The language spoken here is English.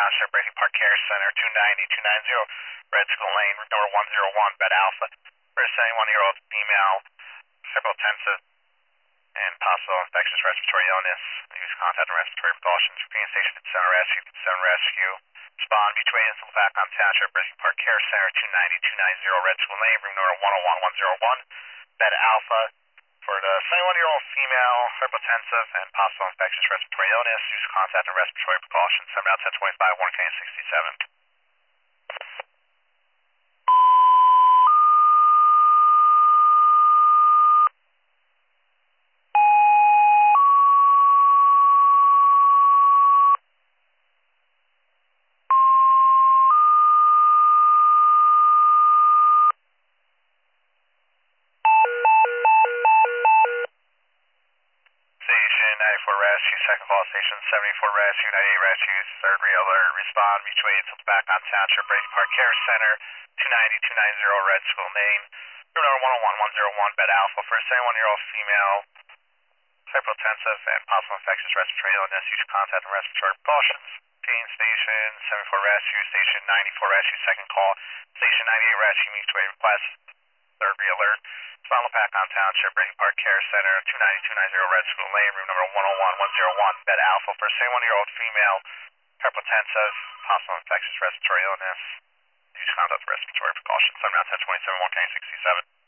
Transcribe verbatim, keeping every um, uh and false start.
Township, Brady Park Care Center, two ninety, two ninety, Red School Lane, room number one zero one, Bed Alpha, for a seventy-one-year-old female, hypotensive, and possible infectious respiratory illness. Use contact and respiratory precautions. Repeating station at Center Rescue, Center Rescue. Spawn between Silverback Township, Brady Park Care Center, two ninety, two ninety, Red School Lane, room number one oh one, one oh one, Bed Alpha, for the seventy-one-year-old female, hypotensive, and possible infectious respiratory illness. Use contact and respiratory precautions. seven out ten twenty-five, Warren County sixty-seven. Station ninety-four Rescue, second call station seventy-four Rescue, ninety-eight Rescue, third re-alert, respond between Silverback Township, Brady Park Care Center, two ninety, two ninety, Red School Lane, room number one oh one, one oh one, Bed Alpha, for a seventy-one-year-old female, hypotensive, and possible infectious respiratory illness. Use contact and respiratory precautions. Gain station seventy-four Rescue, station ninety-four Rescue, second call, station ninety-eight Rescue, mutual request, third re-alert. Final pack on Township, Brady Park Care Center, two ninety, two ninety, Red School Lane, room number one oh one, one oh one, Bed Alpha, for a seventy-one-year-old female, hypotensive, possible infectious respiratory illness. Use contact and respiratory precautions. seven out ten twenty-seven, Warren County sixty-seven.